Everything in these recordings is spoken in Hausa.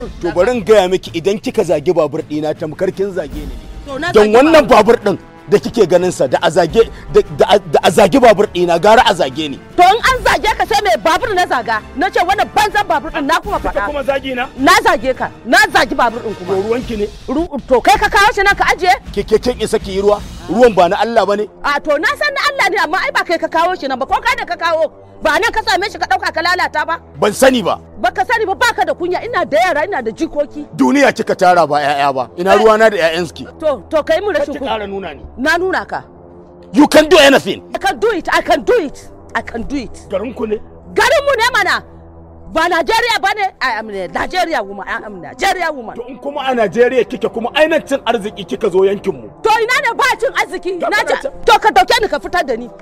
To bari in gaya miki idan kika zagi babur ɗina tamkar kin zage ni ne. Don wannan babur ɗin da kike ganin sa da a zage babur ɗina gara a zage ni. To in an zage ka sai mai babur na zaga. Na ce wannan banzan babur ɗin na kuma faɗa. Ka kuma zagi na? Na zage ka. Na zagi babur ɗin kuma. To ruwanki ne? To kai ka kawo shi nan ka ajiye? Kin isa ki yi ruwa? Ruwan ba na Allah bane? A to na san na Allah ne amma ai ba kai ka kawo shi nan ba ko kai da ka kawo. Ba nan ka same shi ka ɗauka ka lalata ba? Ban sani ba. Baka sani ba baka da kunya ina da yara ina da jikoki. Duniya kika tara ba 'ya'ya ba. Ina ruwana da 'ya'yanski. To kai mu rashin kunya. Ka ƙara nuna ni. Na nuna ka. You can do anything. I can do it. I can do it. I can do it. Garin ku ne? Garin mu ne mana. Ba Najeriya ba ne? I am Nigeria woman. I am Nigeria woman. To in kuma a Najeriya kike kuma ainihin cin arziki kika zo yankin mu. To ina ne ba cin arziki? Na ce to ka dauke ni ka fitar da ni.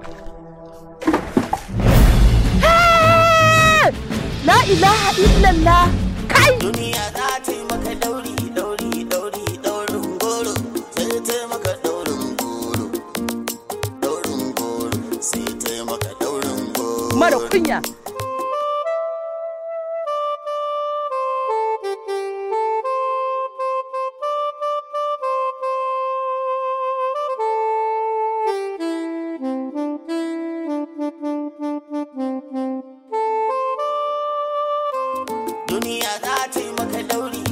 La ilaha illallah. Kai. Duniya za ta yi maka daurin goro. Sai ta yi maka daurin goro. Sai ta yi maka daurin goro. Mara kunya. Duniya za ta yi maka dauri